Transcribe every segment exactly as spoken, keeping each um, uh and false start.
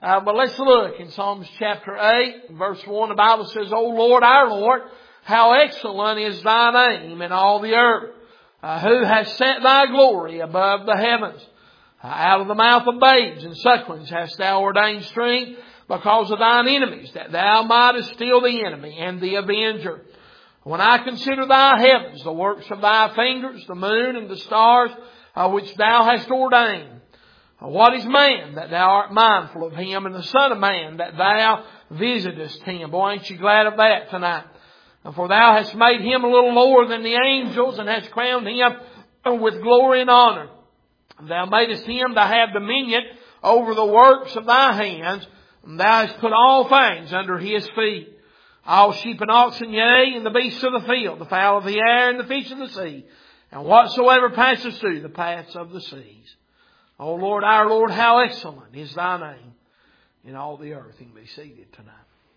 Uh, but let's look in Psalms chapter eight, verse one. The Bible says, O Lord, our Lord, how excellent is Thy name in all the earth. Uh, who has set Thy glory above the heavens? Uh, out of the mouth of babes and sucklings hast Thou ordained strength because of Thine enemies, that Thou mightest still the enemy and the avenger. When I consider Thy heavens, the works of Thy fingers, the moon and the stars, uh, which Thou hast ordained. What is man that Thou art mindful of him, and the Son of Man that Thou visitest him? Boy, ain't you glad of that tonight? For Thou hast made him a little lower than the angels, and hast crowned him with glory and honor. Thou madest him to have dominion over the works of Thy hands, and Thou hast put all things under his feet. All sheep and oxen, yea, and the beasts of the field, the fowl of the air, and the fish of the sea, and whatsoever passes through the paths of the seas. O Lord, our Lord, how excellent is Thy name in all the earth. You can be seated tonight.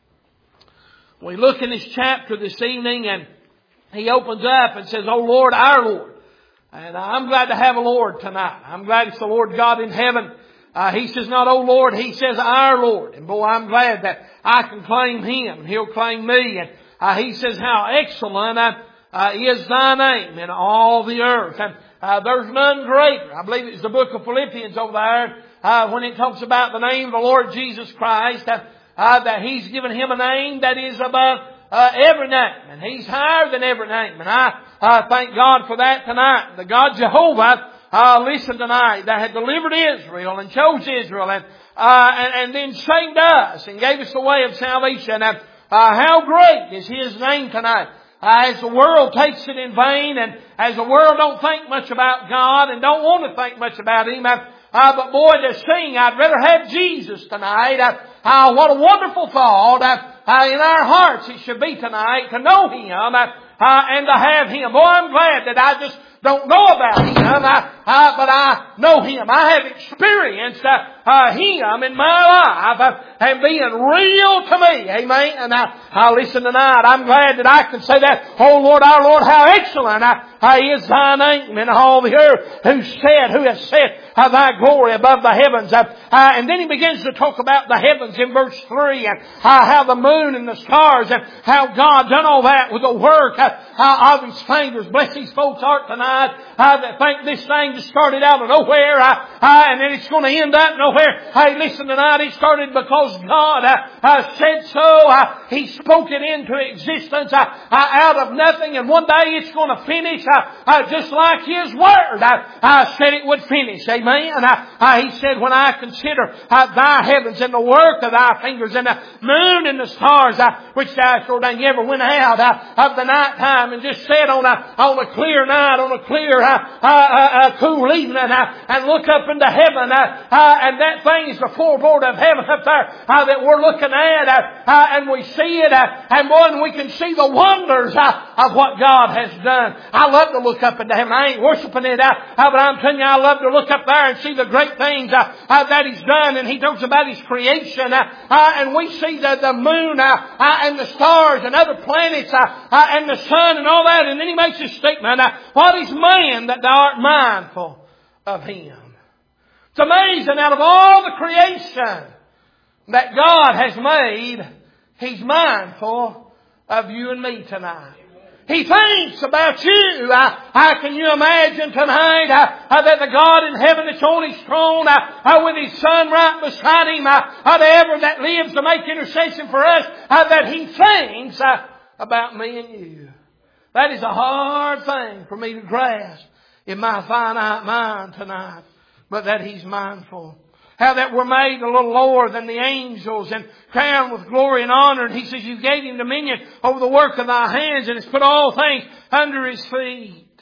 We look in this chapter this evening, and he opens up and says, O Lord, our Lord. And I'm glad to have a Lord tonight. I'm glad it's the Lord God in heaven. Uh, he says not, O Lord, He says our Lord. And boy, I'm glad that I can claim Him and He'll claim me. And uh, He says how excellent uh, uh, is Thy name in all the earth. And Uh, there's none greater. I believe it's the book of Philippians over there, uh, when it talks about the name of the Lord Jesus Christ, uh, uh, that He's given Him a name that is above uh, every name. And He's higher than every name. And I uh, thank God for that tonight. The God Jehovah, uh, listen tonight, that had delivered Israel and chose Israel and, uh, and, and then saved us and gave us the way of salvation. And uh, how great is His name tonight. Uh, as the world takes it in vain, and as the world don't think much about God and don't want to think much about Him. Uh, uh, but boy, to sing, I'd rather have Jesus tonight. Uh, uh, what a wonderful thought uh, uh, in our hearts it should be tonight to know Him uh, uh, and to have Him. Boy, I'm glad that I just don't know about Him, uh, uh, but I know Him. I have experienced uh, uh, Him in my life uh, and being real to me. Amen. And I, I listen tonight. I'm glad that I can say that. Oh Lord, our Lord, how excellent uh, uh, is Thy name in all the earth. Who said, who has set uh, Thy glory above the heavens? Uh, uh, and then he begins to talk about the heavens in verse three, and uh, how the moon and the stars, and how God done all that with the work uh, uh, of His fingers. Bless these folks' heart tonight. Uh, that think this thing just started out of nowhere uh, uh, and then it's going to end up nowhere. Hey, listen tonight, it started because God uh, uh, said so. Uh, he spoke it into existence uh, uh, out of nothing, and one day it's going to finish uh, uh, just like His Word uh, uh, said it would finish. Amen. And uh, uh, He said, when I consider uh, Thy heavens and the work of Thy fingers, and the moon and the stars uh, which Thou hast ordained. You ever went out uh, of the night time and just sat on a, on a clear night, on a clear, uh, uh, uh, cool evening, uh, and look up into heaven, uh, uh, and that thing is the floorboard of heaven up there uh, that we're looking at, uh, uh, and we see it, uh, and boy, we can see the wonders uh, of what God has done. I love to look up into heaven. I ain't worshiping it, uh, uh, but I'm telling you, I love to look up there and see the great things uh, uh, that He's done. And He talks about His creation, uh, uh, and we see the, the moon uh, uh, and the stars and other planets uh, uh, and the sun and all that, and then He makes this statement, uh, what is man that Thou art mindful of him? It's amazing, out of all the creation that God has made, He's mindful of you and me tonight. He thinks about you. Uh, how can you imagine tonight uh, uh, that the God in heaven that's on His throne uh, uh, with His Son right beside Him, uh, uh, ever that lives to make intercession for us, uh, that He thinks uh, about me and you? That is a hard thing for me to grasp in my finite mind tonight. But that He's mindful. How that we're made a little lower than the angels and crowned with glory and honor. And He says, You gave Him dominion over the work of Thy hands, and has put all things under His feet.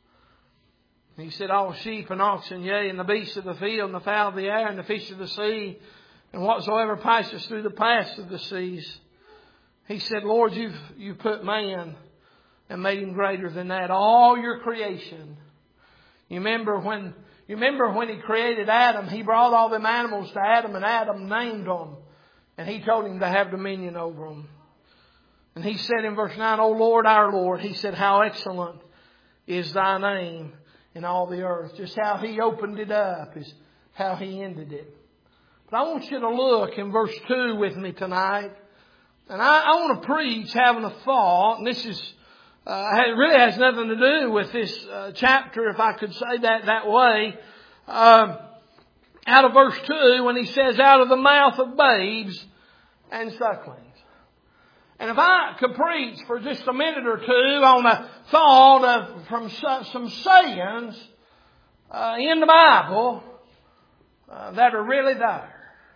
And He said, all sheep and oxen, yea, and the beasts of the field, and the fowl of the air, and the fish of the sea, and whatsoever passes through the paths of the seas. He said, Lord, you've, you've put man and made him greater than that. All your creation. You remember when you remember when He created Adam, He brought all them animals to Adam, and Adam named them. And He told him to have dominion over them. And He said in verse nine, O Lord, our Lord, He said, how excellent is Thy name in all the earth. Just how He opened it up is how He ended it. But I want you to look in verse two with me tonight. And I, I want to preach having a thought, and this is, uh, it really has nothing to do with this uh, chapter, if I could say that that way. Um, out of verse two, when he says, out of the mouth of babes and sucklings. And if I could preach for just a minute or two on a thought of from some sayings uh, in the Bible uh, that are really there.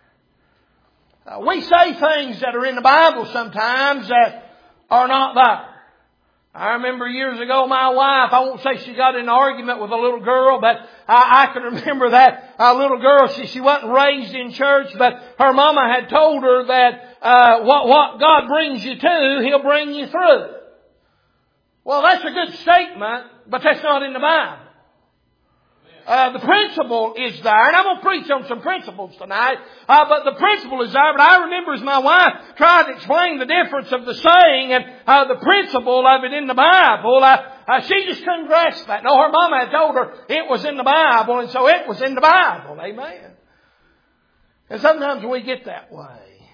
Uh, we say things that are in the Bible sometimes that are not there. I remember years ago my wife, I won't say she got in an argument with a little girl, but I, I can remember that uh, little girl, she, she wasn't raised in church, but her mama had told her that uh, what, what God brings you to, He'll bring you through. Well, that's a good statement, but that's not in the Bible. Uh, the principle is there, and I'm going to preach on some principles tonight, uh, but the principle is there, but I remember as my wife tried to explain the difference of the saying and uh, the principle of it in the Bible, uh, uh, she just couldn't grasp that. No, her mama had told her it was in the Bible, and so it was in the Bible. Amen. And sometimes we get that way.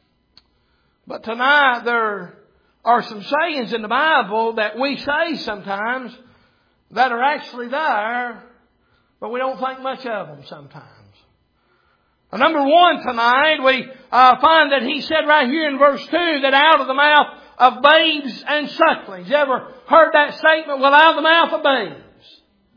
But tonight there are some sayings in the Bible that we say sometimes that are actually there, but we don't think much of them sometimes. Now, number one tonight, we uh, find that he said right here in verse two that out of the mouth of babes and sucklings. You ever heard that statement? Well, out of the mouth of babes.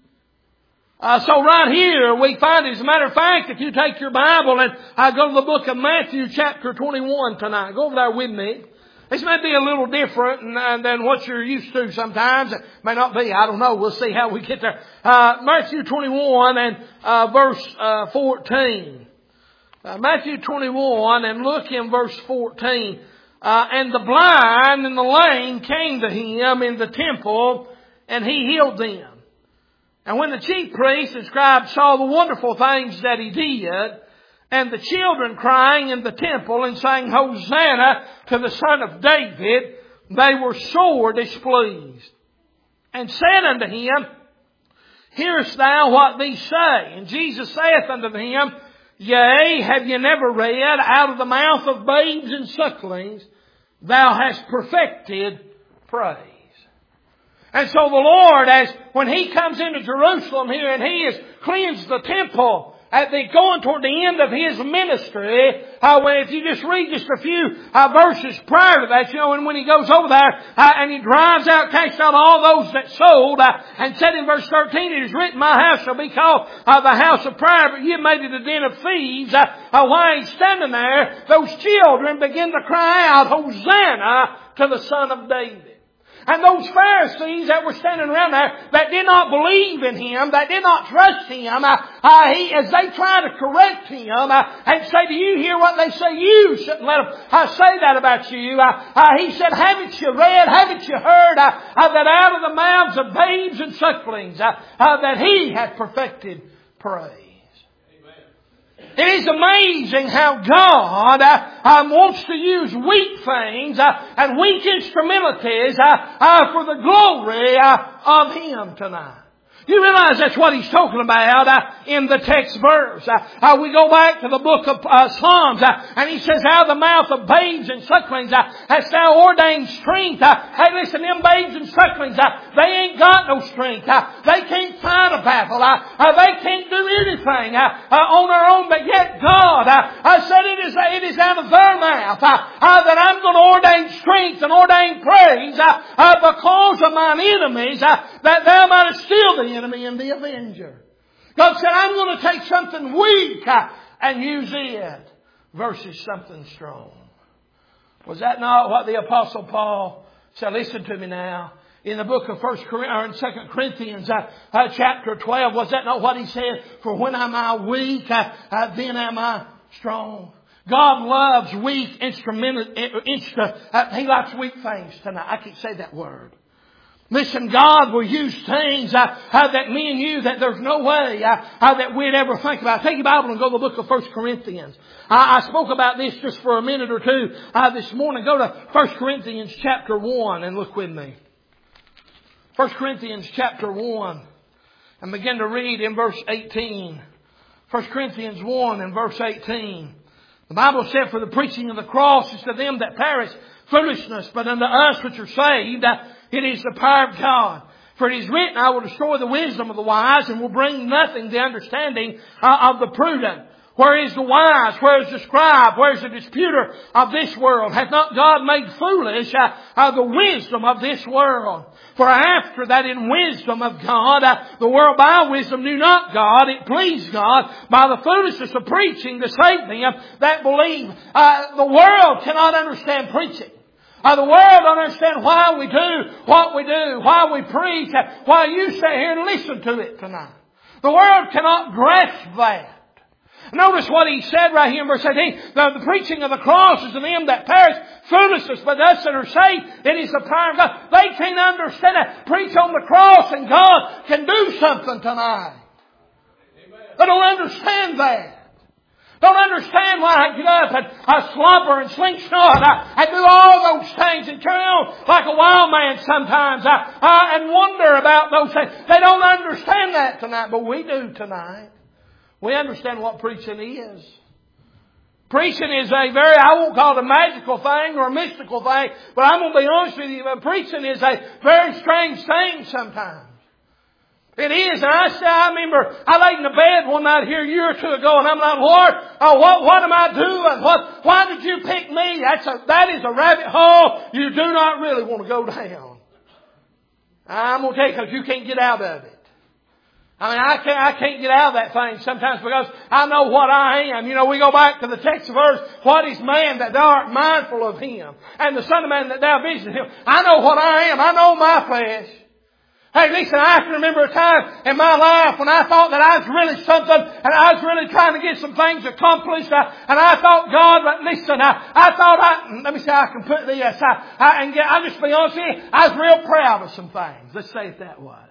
Uh, so right here we find, as a matter of fact, if you take your Bible and uh, go to the book of Matthew chapter twenty-one tonight. Go over there with me. This may be a little different than what you're used to sometimes. It may not be. I don't know. We'll see how we get there. Uh, Matthew twenty-one and uh, verse uh, fourteen. Uh, Matthew twenty-one and look in verse fourteen. Uh, and the blind and the lame came to Him in the temple, and He healed them. And when the chief priests and scribes saw the wonderful things that He did, and the children crying in the temple and saying, Hosanna to the Son of David, they were sore displeased. And said unto him, Hearest thou what these say? And Jesus saith unto them, Yea, have ye never read, out of the mouth of babes and sucklings, thou hast perfected praise. And so the Lord, as when He comes into Jerusalem here and He has cleansed the temple, at the going toward the end of His ministry, uh, when if you just read just a few uh, verses prior to that, you know, and when He goes over there uh, and He drives out, casts out all those that sold, uh, and said in verse thirteen, It is written, My house shall be called uh, the house of prayer, but ye made it a den of thieves. Uh, uh, while He's standing there, those children begin to cry out, Hosanna to the Son of David. And those Pharisees that were standing around there that did not believe in Him, that did not trust Him, uh, uh, he, as they try to correct Him uh, and say, do you hear what they say? You shouldn't let them uh, say that about you. Uh, uh, he said, haven't you read, haven't you heard uh, uh, that out of the mouths of babes and sucklings uh, uh, that He hath perfected praise. It is amazing how God uh, um, wants to use weak things uh, and weak instrumentalities uh, uh, for the glory uh, of Him tonight. You realize that's what He's talking about uh, in the text verse. Uh, uh, we go back to the book of uh, Psalms uh, and He says, out of the mouth of babes and sucklings uh, hast thou ordained strength. Uh, hey, listen, them babes and sucklings, uh, they ain't got no strength. Uh, they can't fight a battle. Uh, uh, they can't do anything uh, uh, on their own. But yet God uh, uh, said it is, it is out of their mouth uh, uh, that I'm going to ordain strength and ordain praise uh, uh, because of mine enemies, uh, that thou mightest steal the enemy and the avenger. God said, I'm going to take something weak uh, and use it versus something strong. Was that not what the Apostle Paul said? Listen to me now. In the book of First or in Second Corinthians uh, uh, chapter twelve, was that not what he said? For when am I weak, uh, uh, then am I strong. God loves weak instrumental. Instru- uh, he likes weak things tonight. I can't say that word. Listen, God will use things uh, uh, that me and you, that there's no way uh, uh, that we'd ever think about. Take your Bible and go to the book of First Corinthians. I, I spoke about this just for a minute or two uh, this morning. Go to First Corinthians chapter one and look with me. First Corinthians chapter one and begin to read in verse eighteen. First Corinthians one and verse eighteen. The Bible said, for the preaching of the cross is to them that perish foolishness, but unto us which are saved, it is the power of God. For it is written, I will destroy the wisdom of the wise and will bring nothing the understanding of the prudent. Where is the wise? Where is the scribe? Where is the disputer of this world? Hath not God made foolish uh, uh, the wisdom of this world? For after that in wisdom of God, uh, the world by wisdom knew not God. It pleased God by the foolishness of preaching to save them that believe. Uh, the world cannot understand preaching. Uh, the world don't understand why we do what we do, why we preach, uh, why you sit here and listen to it tonight. The world cannot grasp that. Notice what he said right here in verse eighteen. The, the preaching of the cross is to them that perish foolishness, but us that are saved, it is the power of God. They can't understand it. Preach on the cross and God can do something tonight. Amen. They don't understand that. Don't understand why I get up and I slumber and slingshot. I, I do all those things and carry on like a wild man sometimes. I, I, and wonder about those things. They don't understand that tonight, but we do tonight. We understand what preaching is. Preaching is a very, I won't call it a magical thing or a mystical thing, but I'm going to be honest with you, but preaching is a very strange thing sometimes. It is. And I say, I remember I laid in the bed one night here a year or two ago, and I'm like, Lord, oh, what, what am I doing? What, why did you pick me? That's a, that is a rabbit hole you do not really want to go down. I'm going to tell you, because you can't get out of it. I mean, I can't, I can't get out of that thing sometimes because I know what I am. You know, we go back to the text verse, what is man that thou art mindful of him? And the Son of Man that thou visitest him. I know what I am. I know my flesh. Hey, listen, I can remember a time in my life when I thought that I was really something and I was really trying to get some things accomplished. I, and I thought, God, but listen, I, I thought I, let me see how I can put this. I, I, and get, I'll just be honest with you, I was real proud of some things. Let's say it that way.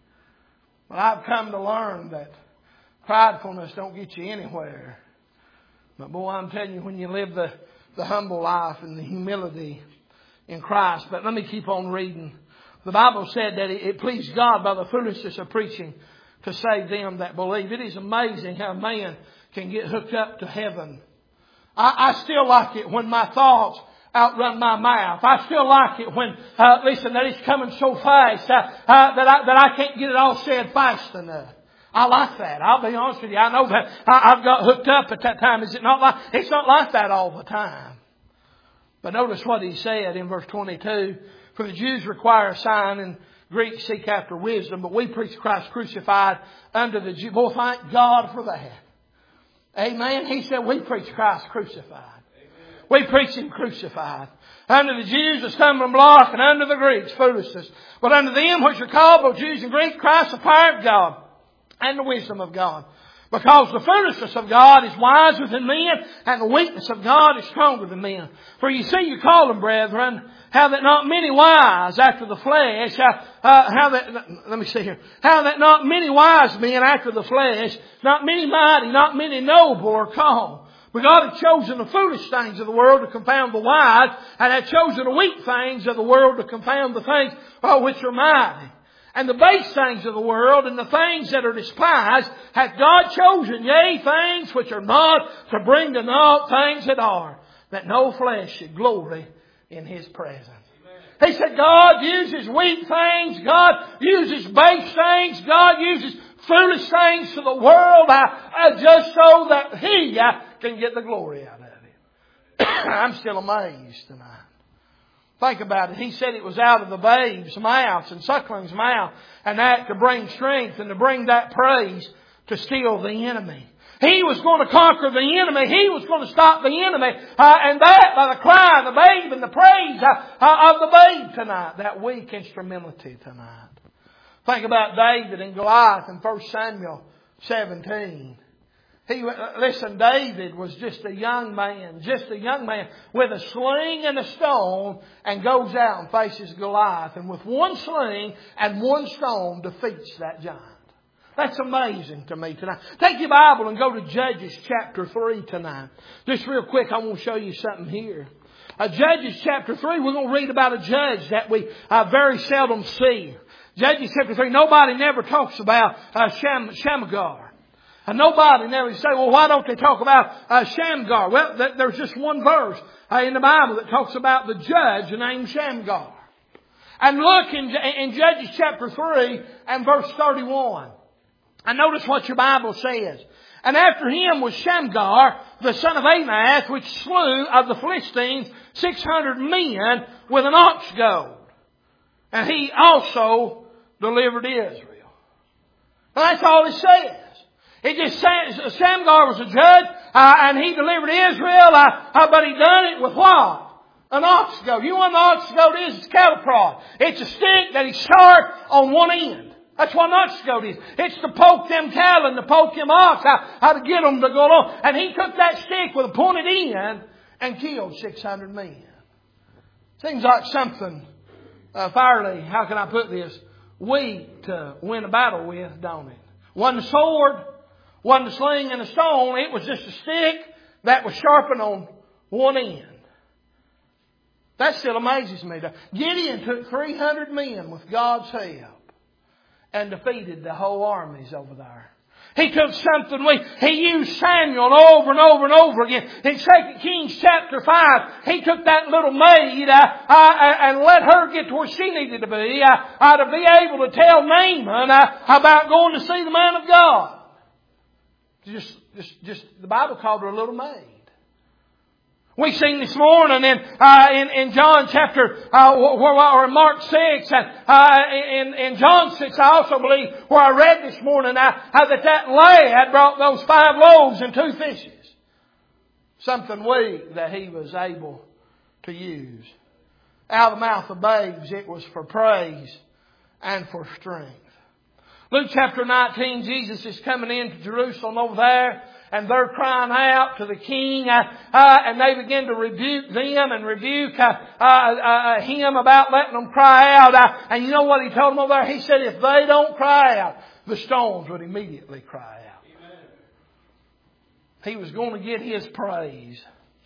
But I've come to learn that pridefulness don't get you anywhere. But boy, I'm telling you, when you live the, the humble life and the humility in Christ. But let me keep on reading. The Bible said that it pleased God by the foolishness of preaching to save them that believe. It is amazing how man can get hooked up to heaven. I, I still like it when my thoughts outrun my mouth. I still like it when, uh, listen, that it's coming so fast uh, uh, that, I, that I can't get it all said fast enough. I like that. I'll be honest with you. I know that I, I've got hooked up at that time. Is it not like, it's not like that all the time. But notice what he said in verse twenty-two. For the Jews require a sign and Greeks seek after wisdom, but we preach Christ crucified under the Jews. Boy, thank God for that. Amen. He said we preach Christ crucified. We preach Him crucified. Unto the Jews a stumbling block, and unto the Greeks foolishness. But unto them which are called, both Jews and Greeks, Christ the power of God and the wisdom of God. Because the foolishness of God is wiser than men, and the weakness of God is stronger than men. For you see, you call them, brethren, how that not many wise after the flesh, uh, uh, how that, let me see here, how that not many wise men after the flesh, not many mighty, not many noble are called. But God had chosen the foolish things of the world to confound the wise, and had chosen the weak things of the world to confound the things uh, which are mighty. And the base things of the world and the things that are despised hath God chosen, yea, things which are not, to bring to naught things that are, that no flesh should glory in His presence. Amen. He said God uses weak things, God uses base things, God uses foolish things to the world uh, uh, just so that He uh, can get the glory out of it. I'm still amazed tonight. Think about it. He said it was out of the babes' mouths and sucklings' mouth, and that to bring strength and to bring that praise to steal the enemy. He was going to conquer the enemy. He was going to stop the enemy. Uh, and that by the cry of the babe and the praise uh, uh, of the babe tonight. That weak instrumentality tonight. Think about David and Goliath in First Samuel seventeen. He, listen, David was just a young man, just a young man with a sling and a stone, and goes out and faces Goliath, and with one sling and one stone defeats that giant. That's amazing to me tonight. Take your Bible and go to Judges chapter three tonight. Just real quick, I want to show you something here. Uh, Judges chapter three, we're going to read about a judge that we uh, very seldom see. Judges chapter three, nobody never talks about uh, Sham, Shamgar. And nobody never say, well, why don't they talk about uh, Shamgar? Well, th- there's just one verse uh, in the Bible that talks about the judge named Shamgar. And look in, in Judges chapter three and verse thirty-one. And notice what your Bible says. And after him was Shamgar, the son of Anath, which slew of the Philistines six hundred men with an ox goad. And he also delivered Israel. Now that's all it says. It just says Shamgar was a judge, uh, and he delivered Israel, uh, uh, but he done it with what? An ox goad. You know what an ox goad is? It's cattle prod. It's a stick that is sharp on one end. That's what an ox goad is. It's to poke them cattle and to poke them ox, how, how to get them to go along. And he took that stick with a pointed end and killed six hundred men. Seems like something uh, fairly, how can I put this, weak to win a battle with, don't it? Wasn't a sword, wasn't a sling and a stone. It was just a stick that was sharpened on one end. That still amazes me. Gideon took three hundred men with God's help and defeated the whole armies over there. He took something we, he used Samuel over and over and over again. In Second Kings chapter five, he took that little maid uh, uh, and let her get to where she needed to be, uh, uh, to be able to tell Naaman uh, about going to see the man of God. Just, just, just, the Bible called her a little maid. We seen this morning in uh, in, in John chapter uh, or in Mark six and uh, in in John six, I also believe where I read this morning uh, how that that lad brought those five loaves and two fishes, something weak that he was able to use. Out of the mouth of babes, it was for praise and for strength. Luke chapter nineteen, Jesus is coming into Jerusalem over there. And they're crying out to the king, uh, uh, and they begin to rebuke them and rebuke uh, uh, uh, him about letting them cry out. Uh, and you know what he told them over there? He said, if they don't cry out, the stones would immediately cry out. Amen. He was going to get his praise.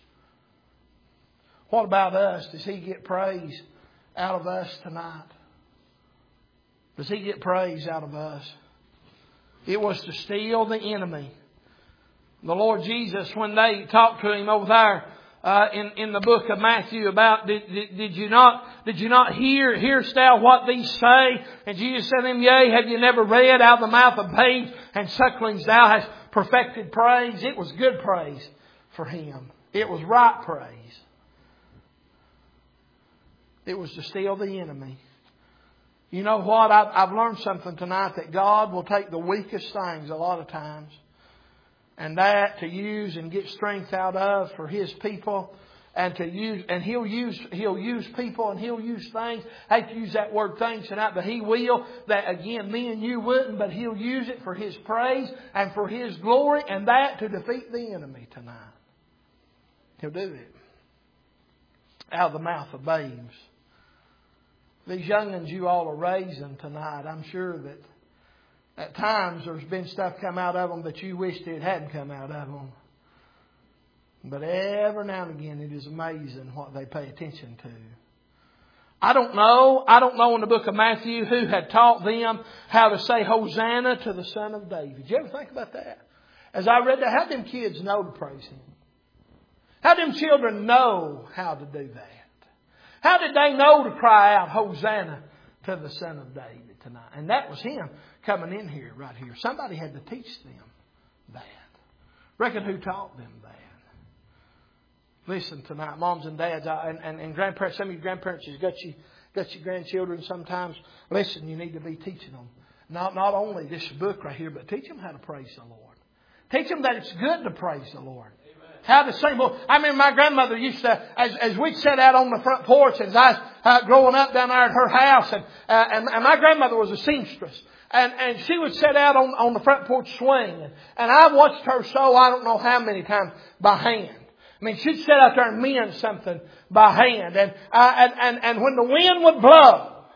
What about us? Does he get praise out of us tonight? Does he get praise out of us? It was to steal the enemy. The Lord Jesus, when they talked to him over there uh, in in the book of Matthew about did, did, did you not did you not hear hearest thou what these say? And Jesus said to them, yea, have you never read out of the mouth of babes and sucklings thou hast perfected praise? It was good praise for him. It was right praise. It was to steal the enemy. You know what? I've, I've learned something tonight, that God will take the weakest things a lot of times, and that to use and get strength out of for His people, and to use, and He'll use, He'll use people and He'll use things. I hate to use that word things tonight, but He will. That again, me and you wouldn't, but He'll use it for His praise and for His glory, and that to defeat the enemy tonight. He'll do it. Out of the mouth of babes. These young'uns you all are raising tonight, I'm sure that at times there's been stuff come out of them that you wished it hadn't come out of them. But every now and again it is amazing what they pay attention to. I don't know, I don't know in the book of Matthew who had taught them how to say Hosanna to the Son of David. Did you ever think about that? As I read that, how did them kids know to praise Him? How did them children know how to do that? How did they know to cry out Hosanna to the Son of David tonight? And that was Him coming in here, right here. Somebody had to teach them that. Reckon who taught them that? Listen tonight, moms and dads, and, and, and grandparents. Some of your grandparents has got you, got your grandchildren sometimes. Listen, you need to be teaching them. Not, not only this book right here, but teach them how to praise the Lord. Teach them that it's good to praise the Lord. How to sing. Well, I mean, my grandmother used to, as, as we'd sit out on the front porch, as I was uh, growing up down there at her house, and, uh, and, and my grandmother was a seamstress. And, and she would sit out on, on the front porch swinging. And I watched her sew, I don't know how many times, by hand. I mean, she'd sit out there and mend something by hand. And, uh, and, and, and when the wind would blow,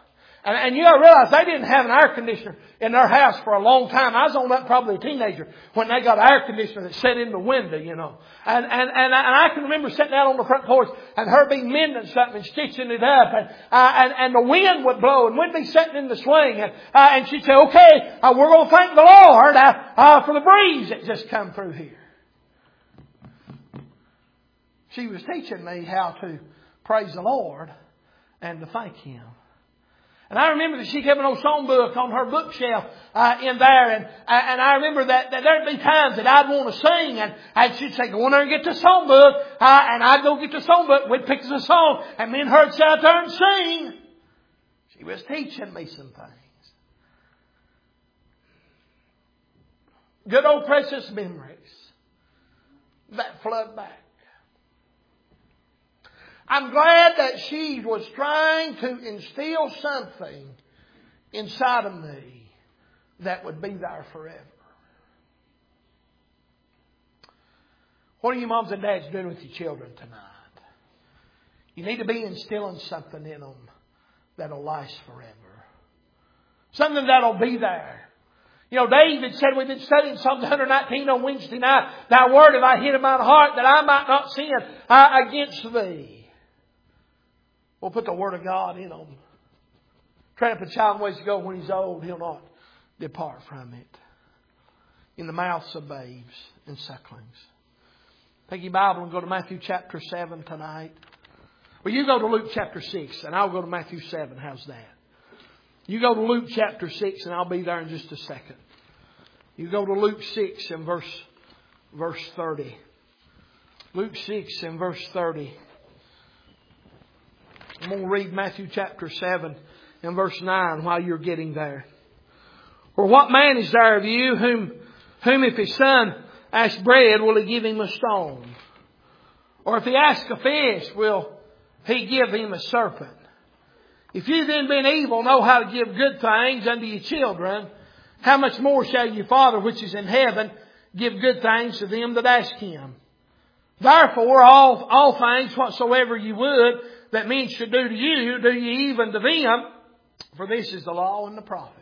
And, and you gotta realize they didn't have an air conditioner in their house for a long time. I was on that probably a teenager when they got an air conditioner that set in the window, you know. And, and, and, I, and I can remember sitting out on the front porch and her being mending something and stitching it up. And, uh, and, and the wind would blow and we'd be sitting in the swing. And, uh, and she'd say, okay, uh, we're going to thank the Lord uh, uh, for the breeze that just come through here. She was teaching me how to praise the Lord and to thank Him. And I remember that she kept an old songbook on her bookshelf uh, in there. And, and I remember that, that there'd be times that I'd want to sing. And, and she'd say, go in there and get the songbook. Uh, and I'd go get the songbook. We'd pick the song. And me and her would sit out there and sing. She was teaching me some things. Good old precious memories that flood back. I'm glad that she was trying to instill something inside of me that would be there forever. What are you moms and dads doing with your children tonight? You need to be instilling something in them that'll last forever. Something that'll be there. You know, David said, we've been studying Psalms one nineteen on Wednesday night. Thy word have I hid in mine heart that I might not sin uh, against thee. We'll put the Word of God in them. Train up a child in ways to go. When he's old, he'll not depart from it. In the mouths of babes and sucklings. Take your Bible and go to Matthew chapter seven tonight. Well, you go to Luke chapter six and I'll go to Matthew seven. How's that? You go to Luke chapter six and I'll be there in just a second. You go to Luke six and verse, verse thirty. Luke six and verse thirty. I'm going to read Matthew chapter seven and verse nine while you're getting there. Or what man is there of you whom, whom if his son asks bread, will he give him a stone? Or if he asks a fish, will he give him a serpent? If you then being evil know how to give good things unto your children, how much more shall your Father which is in heaven give good things to them that ask Him? Therefore, all, all things whatsoever you would that men should do to you, do ye even to them, for this is the law and the prophets.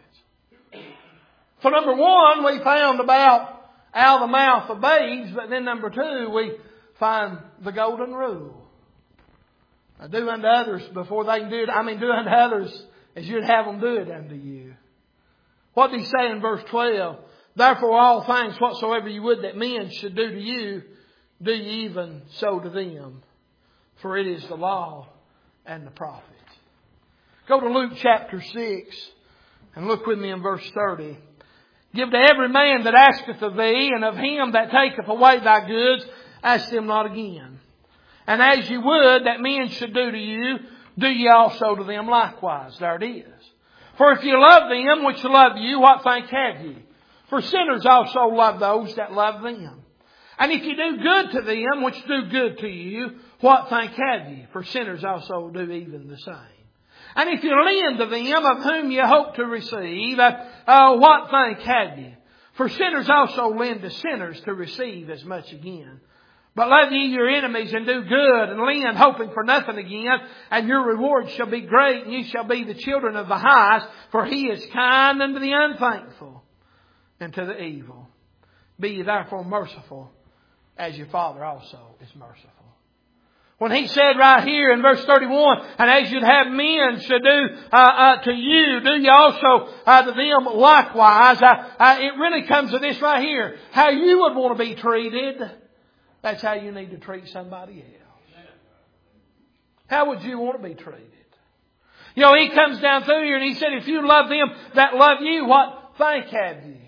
So number one, we found about out of the mouth of babes, but then number two, we find the golden rule. Now, do unto others before they can do it. I mean, do unto others as you'd have them do it unto you. What did he say in verse twelve? Therefore, all things whatsoever you would that men should do to you, do ye even so to them. For it is the law and the prophets. Go to Luke chapter six and look with me in verse thirty. Give to every man that asketh of thee, and of him that taketh away thy goods, ask them not again. And as you would that men should do to you, do ye also to them likewise. There it is. For if you love them which love you, what thank have ye? For sinners also love those that love them. And if you do good to them which do good to you, what thank have ye? For sinners also do even the same. And if you lend to them of whom you hope to receive, uh, uh, what thank have ye? For sinners also lend to sinners to receive as much again. But love ye your enemies and do good and lend, hoping for nothing again, and your reward shall be great, and ye shall be the children of the highest, for He is kind unto the unthankful and to the evil. Be ye therefore merciful, as your Father also is merciful. When He said right here in verse thirty-one, and as you'd have men should do uh, uh, to you, do you also uh, to them likewise. Uh, uh, it really comes to this right here. How you would want to be treated, that's how you need to treat somebody else. How would you want to be treated? You know, He comes down through here and He said, if you love them that love you, what thank have you?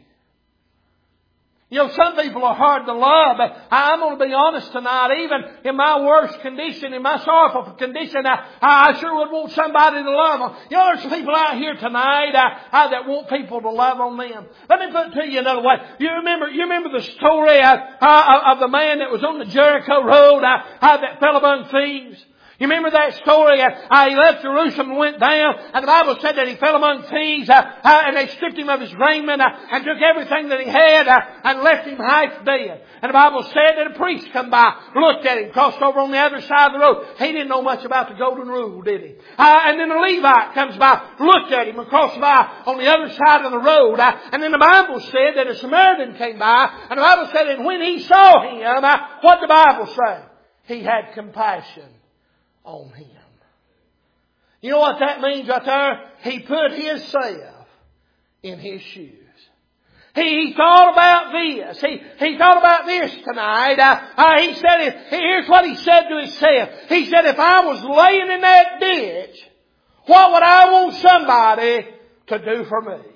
You know, some people are hard to love, but I'm going to be honest tonight, even in my worst condition, in my sorrowful condition, I, I sure would want somebody to love them. You know, there's people out here tonight uh, uh, that want people to love on them. Let me put it to you another way. You remember, you remember the story uh, uh, of the man that was on the Jericho road uh, uh, that fell among thieves? You remember that story? Uh, he left Jerusalem and went down, and the Bible said that he fell among thieves, uh, uh, and they stripped him of his raiment, uh, and took everything that he had, uh, and left him half dead. And the Bible said that a priest come by, looked at him, crossed over on the other side of the road. He didn't know much about the golden rule, did he? Uh, and then a Levite comes by, looked at him, and crossed by on the other side of the road. Uh, and then the Bible said that a Samaritan came by, and the Bible said that when he saw him, uh, what did the Bible say? He had compassion on him. You know what that means right there? He put himself in his shoes. He, he thought about this. He, he thought about this tonight. Uh, uh, he said, if, here's what he said to himself. He said, if I was laying in that ditch, what would I want somebody to do for me?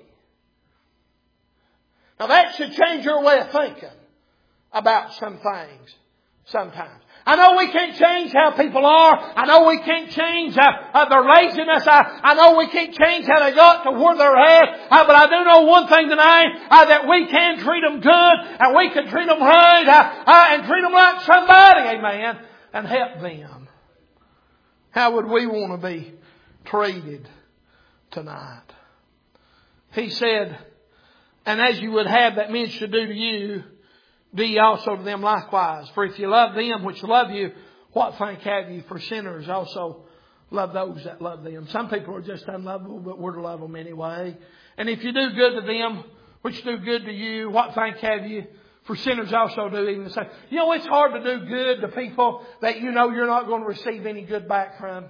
Now that should change your way of thinking about some things sometimes. I know we can't change how people are. I know we can't change uh, uh, their laziness. I, I know we can't change how they got to where they're at. Uh, but I do know one thing tonight, uh, that we can treat them good, and we can treat them right, uh, uh, and treat them like somebody, amen, and help them. How would we want to be treated tonight? He said, and as you would have that men should do to you, do ye also to them likewise. For if you love them which love you, what thank have you? For sinners also love those that love them. Some people are just unlovable, but we're to love them anyway. And if you do good to them which do good to you, what thank have you? For sinners also do even the same. You know, it's hard to do good to people that you know you're not going to receive any good back from.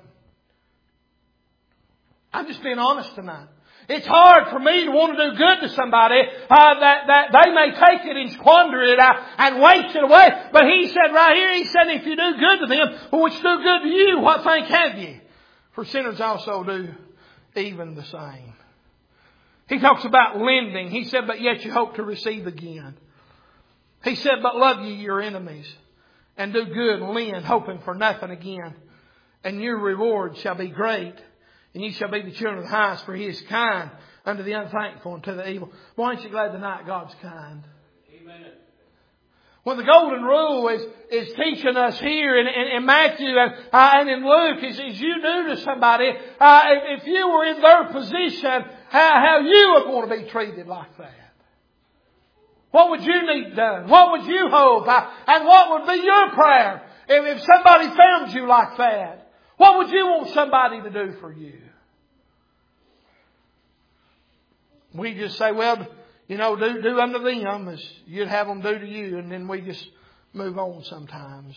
I'm just being honest tonight. It's hard for me to want to do good to somebody uh, that, that they may take it and squander it uh, and waste it away. But he said right here, he said, if you do good to them, which do good to you, what thank have you? For sinners also do even the same. He talks about lending. He said, but yet you hope to receive again. He said, but love ye your enemies and do good and lend, hoping for nothing again. And your reward shall be great. And ye shall be the children of the highest, for He is kind unto the unthankful and to the evil. Why aren't you glad tonight God's kind? Amen. When the golden rule is, is teaching us here in, in, in Matthew and, uh, and in Luke, is, is you do to somebody, uh, if, if you were in their position, how, how you would want to be treated like that. What would you need done? What would you hope? Uh, and what would be your prayer if, if somebody found you like that? What would you want somebody to do for you? We just say, well, you know, do, do unto them as you'd have them do to you. And then we just move on sometimes.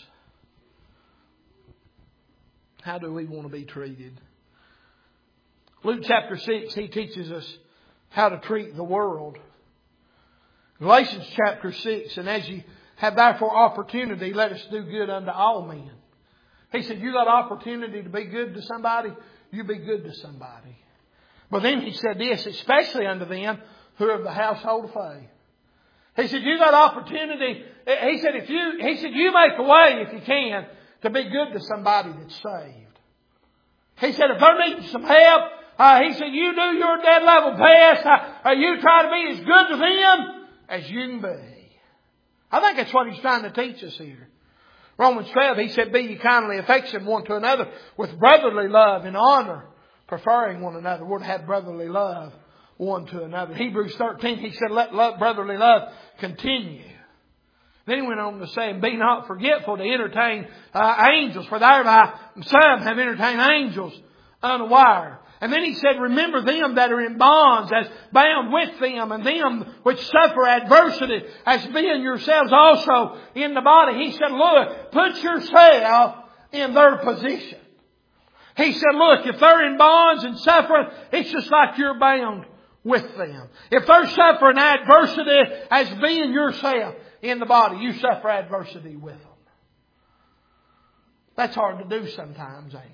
How do we want to be treated? Luke chapter six, he teaches us how to treat the world. Galatians chapter six, and as you have therefore opportunity, let us do good unto all men. He said, you got opportunity to be good to somebody, you be good to somebody. But then he said this, especially unto them who are of the household of faith. He said, you got opportunity. He said, if you, he said, you make a way if you can to be good to somebody that's saved. He said, if they're needing some help, uh, he said, you do your dead level best. Uh, you try to be as good to them as you can be. I think that's what he's trying to teach us here. Romans twelve, he said, be ye kindly affectioned one to another with brotherly love and honor, preferring one another. We're to have brotherly love one to another. Hebrews thirteen, he said, let love, brotherly love continue. Then he went on to say, and be not forgetful to entertain uh, angels, for thereby some have entertained angels unaware. And then he said, remember them that are in bonds as bound with them, and them which suffer adversity as being yourselves also in the body. He said, look, put yourself in their position. He said, look, if they're in bonds and suffering, it's just like you're bound with them. If they're suffering adversity as being yourself in the body, you suffer adversity with them. That's hard to do sometimes, ain't it?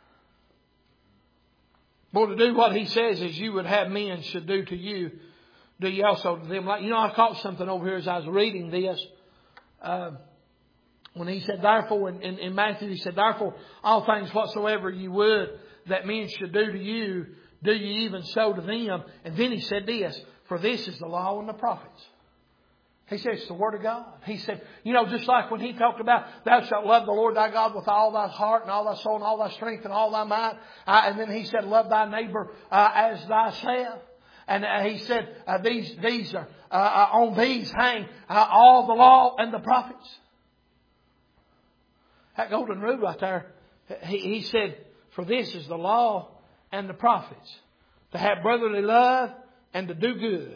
But to do what he says is you would have men should do to you, do you also to them. Like, you know, I caught something over here as I was reading this. Uh, when he said, therefore, in, in, in Matthew, he said, therefore, all things whatsoever you would that men should do to you, do you even so to them. And then he said this, for this is the law and the prophets. He said, it's the Word of God. He said, you know, just like when He talked about, thou shalt love the Lord thy God with all thy heart and all thy soul and all thy strength and all thy might. Uh, and then He said, love thy neighbor uh, as thyself. And uh, He said, uh, these these are uh, uh, on these hang uh, all the law and the prophets. That golden rule right there, he, he said, for this is the law and the prophets, to have brotherly love and to do good.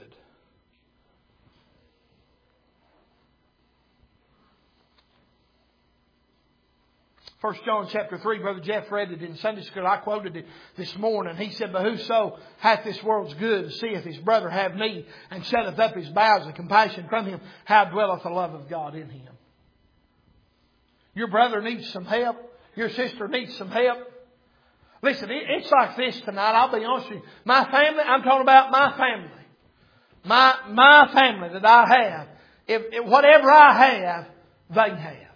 First John chapter three, Brother Jeff read it in Sunday school. I quoted it this morning. He said, but whoso hath this world's good, seeth his brother have need, and shutteth up his bowels of compassion from him, how dwelleth the love of God in him? Your brother needs some help. Your sister needs some help. Listen, it's like this tonight. I'll be honest with you. My family, I'm talking about my family. My, my family that I have. If, if whatever I have, they can have.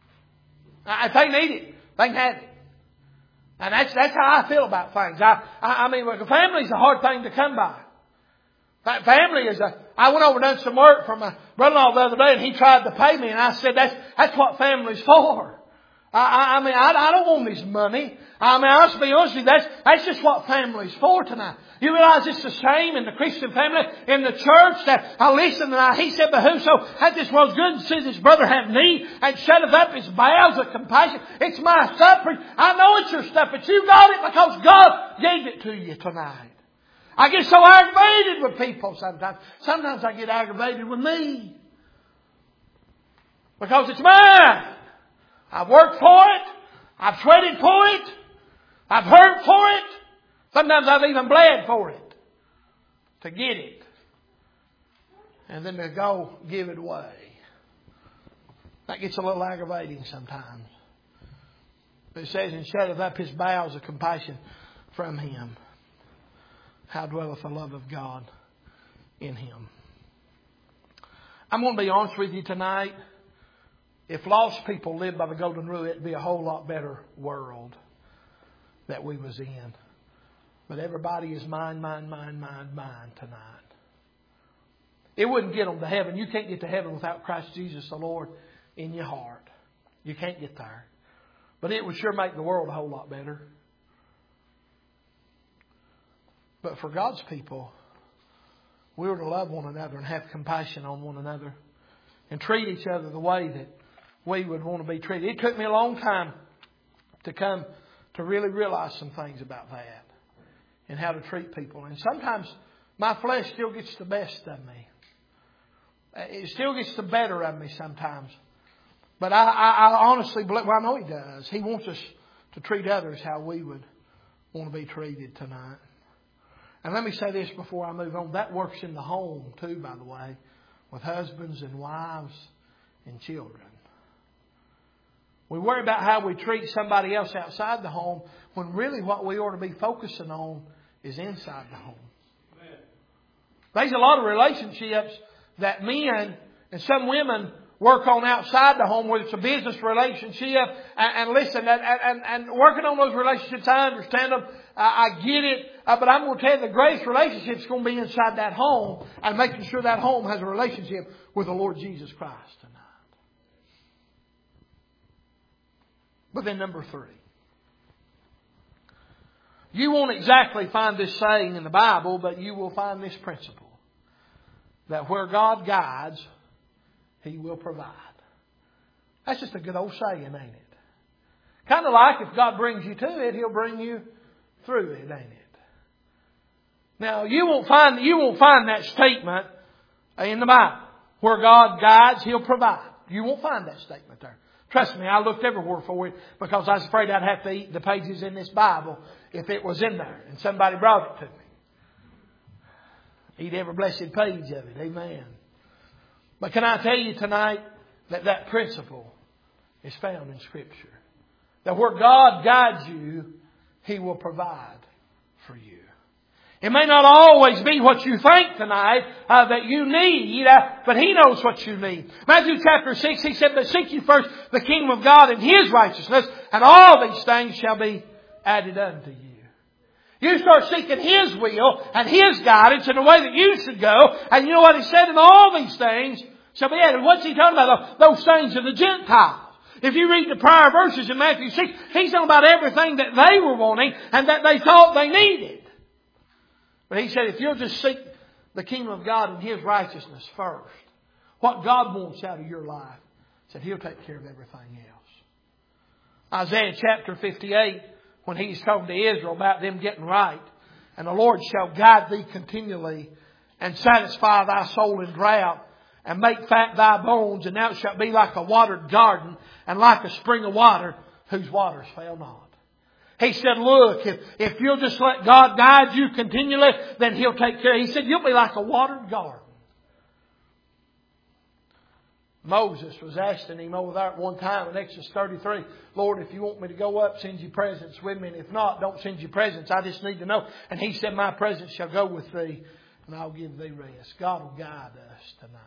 If they need it, they can have it. And that's, that's how I feel about things. I, I, I mean, a family's a hard thing to come by. Family is a, I went over and done some work for my brother-in-law the other day, and he tried to pay me, and I said, that's, that's what family's for. I, I, I mean, I, I don't want his money. I mean, I'll just be honest with you, that's, that's just what family's for tonight. You realize it's the same in the Christian family, in the church, that I listen tonight. He said, but whoso hath this world's good and sees his brother have need and shutteth up his bowels of compassion. It's my stuff. I know it's your stuff, but you got it because God gave it to you tonight. I get so aggravated with people sometimes. Sometimes I get aggravated with me. Because it's mine. I've worked for it. I've sweated for it. I've hurt for it. Sometimes I've even bled for it. To get it. And then to go give it away. That gets a little aggravating sometimes. But it says, and shutteth up his bowels of compassion from him. How dwelleth the love of God in him. I'm going to be honest with you tonight. If lost people lived by the golden rule, it'd be a whole lot better world that we was in. But everybody is mine, mine, mine, mine, mine tonight. It wouldn't get them to heaven. You can't get to heaven without Christ Jesus the Lord in your heart. You can't get there. But it would sure make the world a whole lot better. But for God's people, we were to love one another and have compassion on one another. And treat each other the way that we would want to be treated. It took me a long time to come to really realize some things about that. And how to treat people. And sometimes my flesh still gets the best of me. It still gets the better of me sometimes. But I, I, I honestly believe, well I know He does. He wants us to treat others how we would want to be treated tonight. And let me say this before I move on. That works in the home too, by the way. With husbands and wives and children. We worry about how we treat somebody else outside the home when really what we ought to be focusing on is inside the home. Amen. There's a lot of relationships that men and some women work on outside the home, whether it's a business relationship. And, and listen, and, and, and working on those relationships, I understand them. I, I get it. Uh, but I'm going to tell you the greatest relationship is going to be inside that home and making sure that home has a relationship with the Lord Jesus Christ tonight. But then number three. You won't exactly find this saying in the Bible, but you will find this principle. That where God guides, He will provide. That's just a good old saying, ain't it? Kind of like if God brings you to it, He'll bring you through it, ain't it? Now, you won't find, you won't find that statement in the Bible. Where God guides, He'll provide. You won't find that statement there. Trust me, I looked everywhere for it because I was afraid I'd have to eat the pages in this Bible if it was in there and somebody brought it to me. Eat every blessed page of it. Amen. But can I tell you tonight that that principle is found in Scripture. That where God guides you, He will provide for you. It may not always be what you think tonight uh, that you need, uh, but He knows what you need. Matthew chapter six, He said, but seek ye first the kingdom of God and His righteousness, and all these things shall be added unto you. You start seeking His will and His guidance in the way that you should go, and you know what He said, in all these things shall be added. What's He talking about? Those things of the Gentiles. If you read the prior verses in Matthew six, He's talking about everything that they were wanting and that they thought they needed. But He said, if you'll just seek the kingdom of God and His righteousness first, what God wants out of your life, He said He'll take care of everything else. Isaiah chapter fifty-eight, when He's talking to Israel about them getting right, and the Lord shall guide thee continually and satisfy thy soul in drought and make fat thy bones, and thou shalt be like a watered garden and like a spring of water whose waters fail not. He said, look, if, if you'll just let God guide you continually, then He'll take care. He said, you'll be like a watered garden. Moses was asking Him over there at one time in Exodus thirty-three, Lord, if you want me to go up, send your presence with me. And if not, don't send your presence. I just need to know. And He said, my presence shall go with thee, and I'll give thee rest. God will guide us tonight.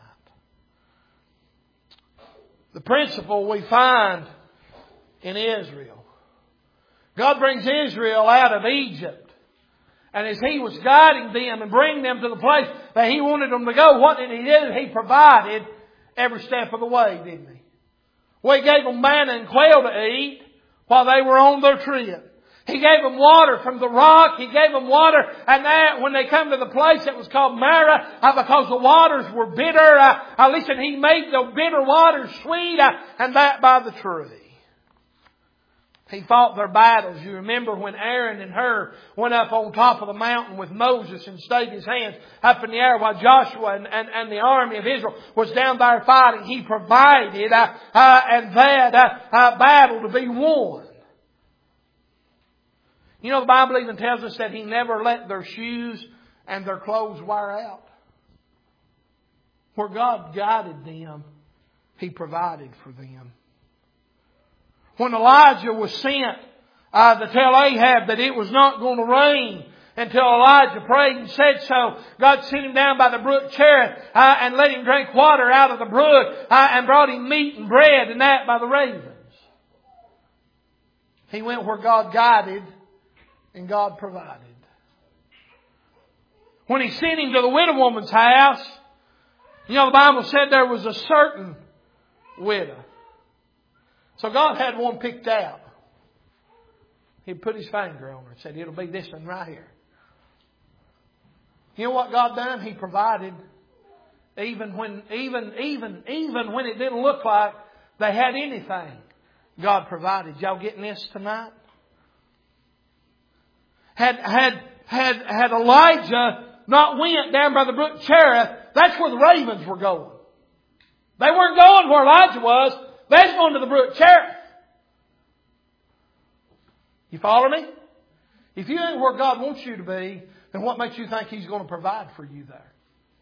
The principle we find in Israel. God brings Israel out of Egypt. And as He was guiding them and bringing them to the place that He wanted them to go, what did He do? He provided every step of the way, didn't He? Well, He gave them manna and quail to eat while they were on their trip. He gave them water from the rock. He gave them water. And that, when they come to the place that was called Marah, uh, because the waters were bitter, uh, uh, listen, He made the bitter waters sweet, uh, and that by the tree. He fought their battles. You remember when Aaron and Hur went up on top of the mountain with Moses and stayed his hands up in the air while Joshua and, and, and the army of Israel was down there fighting. He provided uh, uh, and that uh, uh, battle to be won. You know, the Bible even tells us that He never let their shoes and their clothes wear out. Where God guided them, He provided for them. When Elijah was sent uh, to tell Ahab that it was not going to rain until Elijah prayed and said so, God sent him down by the brook Cherith uh, and let him drink water out of the brook uh, and brought him meat and bread and that by the ravens. He went where God guided and God provided. When He sent him to the widow woman's house, you know, the Bible said there was a certain widow. So God had one picked out. He put His finger on her and said, it'll be this one right here. You know what God done? He provided even when, even, even, even when it didn't look like they had anything. God provided. Y'all getting this tonight? Had, had, had, had Elijah not went down by the brook Cherith, that's where the ravens were going. They weren't going where Elijah was. They was going to the brook Cherith. You follow me? If you ain't where God wants you to be, then what makes you think He's going to provide for you there?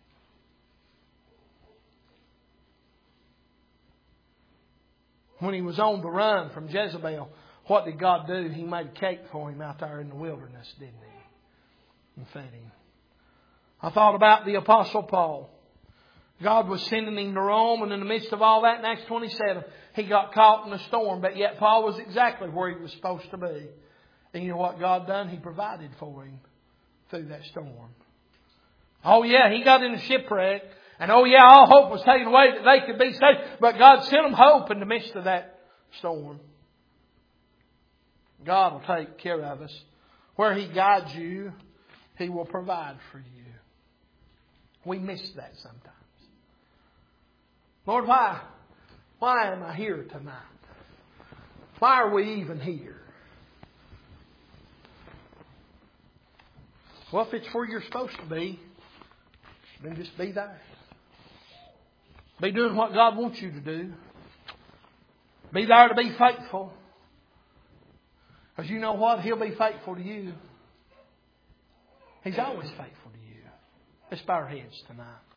When he was on the run from Jezebel, what did God do? He made a cake for him out there in the wilderness, didn't He? And fed him. I thought about the Apostle Paul. God was sending him to Rome, and in the midst of all that, in Acts twenty-seven, he got caught in a storm. But yet Paul was exactly where he was supposed to be. And you know what God done? He provided for him through that storm. Oh yeah, he got in a shipwreck. And oh yeah, all hope was taken away that they could be saved. But God sent them hope in the midst of that storm. God will take care of us. Where He guides you, He will provide for you. We miss that sometimes. Lord, why, why am I here tonight? Why are we even here? Well, if it's where you're supposed to be, then just be there. Be doing what God wants you to do. Be there to be faithful. Because you know what? He'll be faithful to you. He's always faithful to you. Let's bow our heads tonight.